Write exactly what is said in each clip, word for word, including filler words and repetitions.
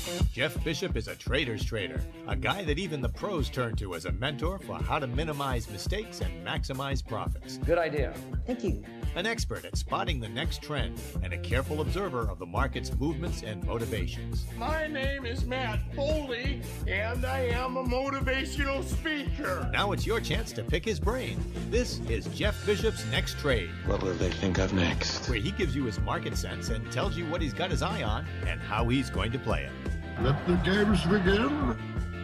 Jeff Bishop is a trader's trader, a guy that even the pros turn to as a mentor for how to minimize mistakes and maximize profits. Good idea. Thank you. An expert at spotting the next trend and a careful observer of the market's movements and motivations. My name is Matt Foley, and I am a motivational speaker. Now it's your chance to pick his brain. This is Jeff Bishop's Next Trade. What will they think of next? Where he gives you his market sense and tells you what he's got his eye on and how he's going to play it. Let the games begin.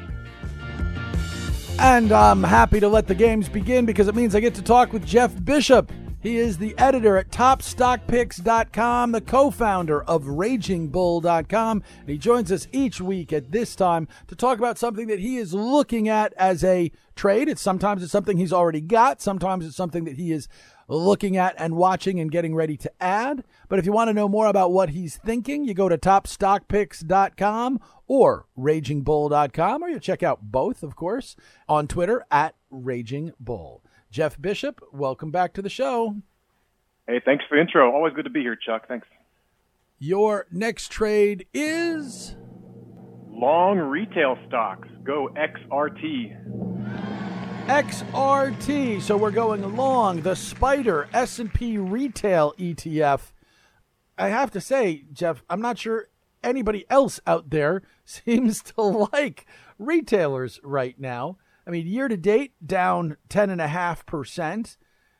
And I'm happy to let the games begin because it means I get to talk with Jeff Bishop. He is the editor at top stock picks dot com, the co-founder of raging bull dot com, and he joins us each week at this time to talk about something that he is looking at as a trade. It's sometimes it's something he's already got, sometimes it's something that he is looking at and watching and getting ready to add. But if you want to know more about what he's thinking, you go to top stock picks dot com or raging bull dot com, or you check out both, of course, on Twitter at raging bull. Jeff Bishop, welcome back to the show. Hey, thanks for the intro. Always good to be here, Chuck. Thanks. Your next trade is? Long retail stocks. Go X R T. X R T. So we're going long. The Spider S and P Retail E T F. I have to say, Jeff, I'm not sure anybody else out there seems to like retailers right now. I mean, year to date, down ten point five percent.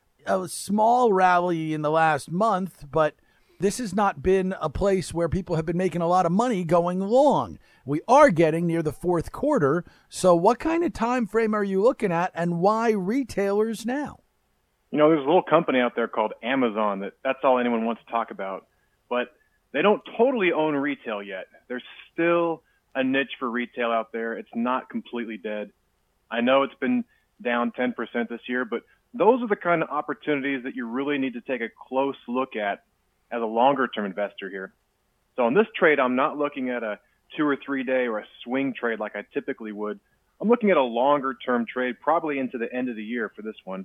A small rally in the last month, but this has not been a place where people have been making a lot of money going long. We are getting near the fourth quarter. So what kind of time frame are you looking at, and why retailers now? You know, there's a little company out there called Amazon that that's all anyone wants to talk about. But they don't totally own retail yet. There's still a niche for retail out there. It's not completely dead. I know it's been down ten percent this year, but those are the kind of opportunities that you really need to take a close look at as a longer-term investor here. So in this trade, I'm not looking at a two or three day or a swing trade like I typically would. I'm looking at a longer-term trade, probably into the end of the year for this one.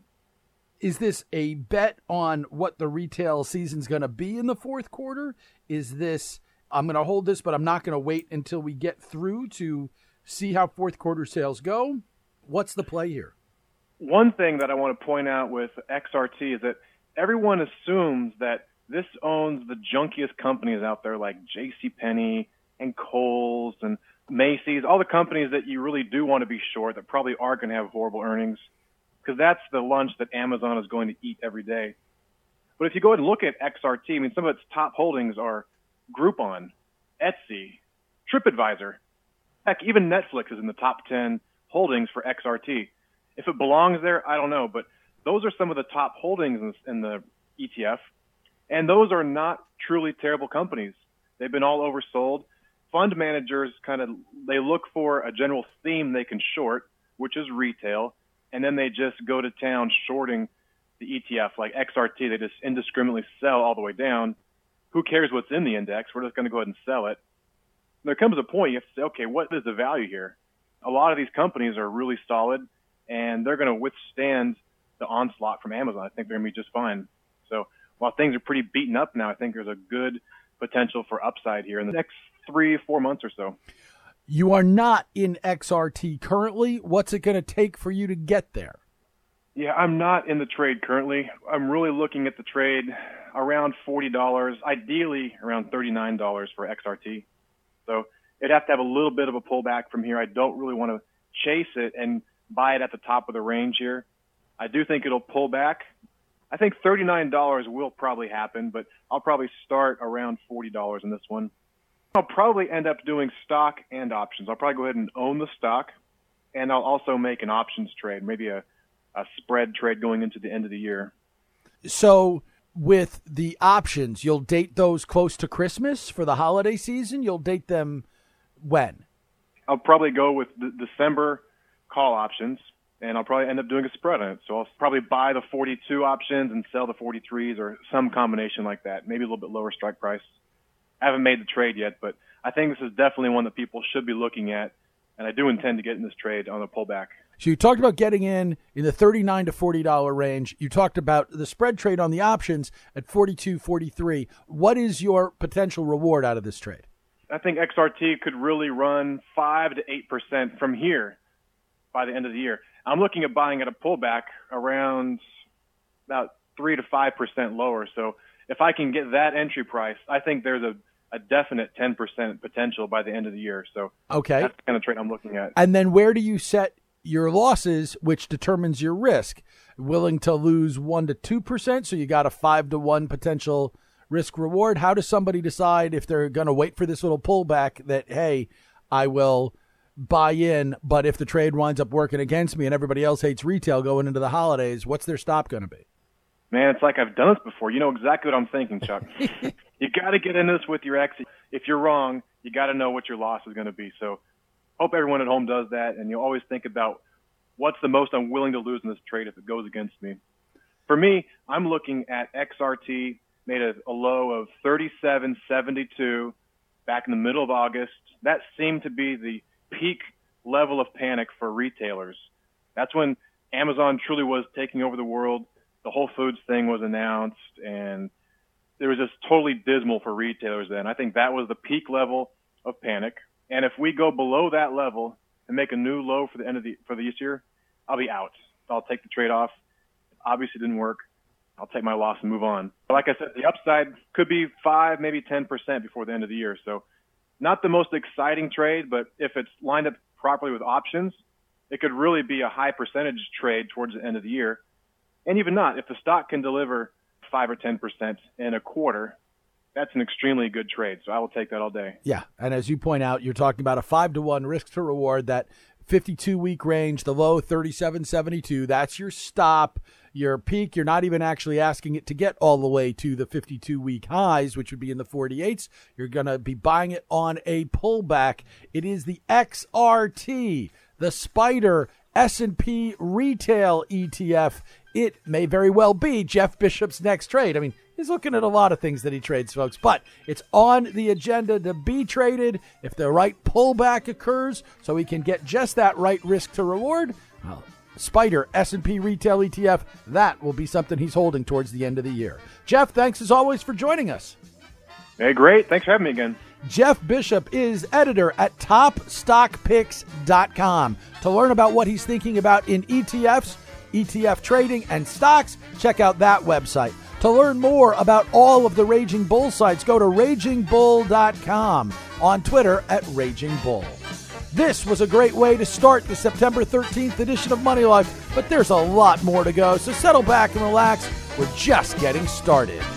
Is this a bet on what the retail season's going to be in the fourth quarter? Is this, I'm going to hold this, but I'm not going to wait until we get through to see how fourth quarter sales go? What's the play here? One thing that I want to point out with X R T is that everyone assumes that this owns the junkiest companies out there like JCPenney and Kohl's and Macy's, all the companies that you really do want to be short that probably are going to have horrible earnings, because that's the lunch that Amazon is going to eat every day. But if you go ahead and look at X R T, I mean, some of its top holdings are Groupon, Etsy, TripAdvisor. Heck, even Netflix is in the top ten holdings for X R T. If it belongs there, I don't know, but those are some of the top holdings in, in the E T F, and those are not truly terrible companies. They've been all oversold. Fund managers kind of, they look for a general theme they can short, which is retail, and then they just go to town shorting the E T F like X R T. They just indiscriminately sell all the way down. Who cares what's in the index? We're just going to go ahead and sell it. There comes a point you have to say, okay, what is the value here? A lot of these companies are really solid, and they're going to withstand the onslaught from Amazon. I think they're going to be just fine. So while things are pretty beaten up now, I think there's a good potential for upside here in the next three, four months or so. You are not in X R T currently. What's it going to take for you to get there? Yeah, I'm not in the trade currently. I'm really looking at the trade around forty dollars, ideally around thirty-nine dollars for X R T. So it'd have to have a little bit of a pullback from here. I don't really want to chase it and buy it at the top of the range here. I do think it'll pull back. I think thirty-nine dollars will probably happen, but I'll probably start around forty dollars in this one. I'll probably end up doing stock and options. I'll probably go ahead and own the stock, and I'll also make an options trade, maybe a, a spread trade going into the end of the year. So with the options, you'll date those close to Christmas for the holiday season? You'll date them when? I'll probably go with the December call options, and I'll probably end up doing a spread on it. So I'll probably buy the forty-two options and sell the forty-threes or some combination like that, maybe a little bit lower strike price. I haven't made the trade yet, but I think this is definitely one that people should be looking at, and I do intend to get in this trade on a pullback. So you talked about getting in in the thirty-nine to forty dollars range. You talked about the spread trade on the options at forty-two, forty-three. What is your potential reward out of this trade? I think X R T could really run five to eight percent from here by the end of the year. I'm looking at buying at a pullback around about three to five percent lower. So if I can get that entry price, I think there's a, a definite ten percent potential by the end of the year. So okay, that's the kind of trade I'm looking at. And then where do you set your losses, which determines your risk? Willing to lose one to two percent, so you got a five to one potential risk reward. How does somebody decide if they're going to wait for this little pullback that, hey, I will buy in, but if the trade winds up working against me and everybody else hates retail going into the holidays, what's their stop going to be? Man, it's like I've done this before. You know exactly what I'm thinking, Chuck. You got to get in this with your exit. If you're wrong, you got to know what your loss is going to be. So hope everyone at home does that, and you always think about what's the most I'm willing to lose in this trade if it goes against me. For me, I'm looking at X R T, made a, a low of thirty-seven seventy-two back in the middle of August. That seemed to be the peak level of panic for retailers. That's when Amazon truly was taking over the world. The Whole Foods thing was announced, and it was just totally dismal for retailers then. I think that was the peak level of panic. And if we go below that level and make a new low for the end of the for this year, I'll be out. I'll take the trade off. Obviously, it didn't work. I'll take my loss and move on. But like I said, the upside could be five, maybe ten percent before the end of the year. So not the most exciting trade, but if it's lined up properly with options, it could really be a high percentage trade towards the end of the year. And even not, if the stock can deliver five or ten percent in a quarter, that's an extremely good trade. So I will take that all day. Yeah. And as you point out, you're talking about a five to one risk to reward, that fifty-two week range, the low thirty-seven seventy-two. That's your stop, your peak. You're not even actually asking it to get all the way to the fifty-two week highs, which would be in the forty-eights. You're going to be buying it on a pullback. It is the X R T, the Spider S and P Retail E T F. It may very well be Jeff Bishop's next trade. I mean, he's looking at a lot of things that he trades, folks, but it's on the agenda to be traded if the right pullback occurs so he can get just that right risk to reward. Well, Spider S and P Retail E T F, that will be something he's holding towards the end of the year. Jeff, thanks as always for joining us. Hey, great. Thanks for having me again. Jeff Bishop is editor at top stock picks dot com. To learn about what he's thinking about in E T Fs, E T F trading, and stocks, check out that website. To learn more about all of the Raging Bull sites, go to raging bull dot com, on Twitter at Raging Bull. This was a great way to start the September thirteenth edition of Money Life, but there's a lot more to go, so settle back and relax. We're just getting started.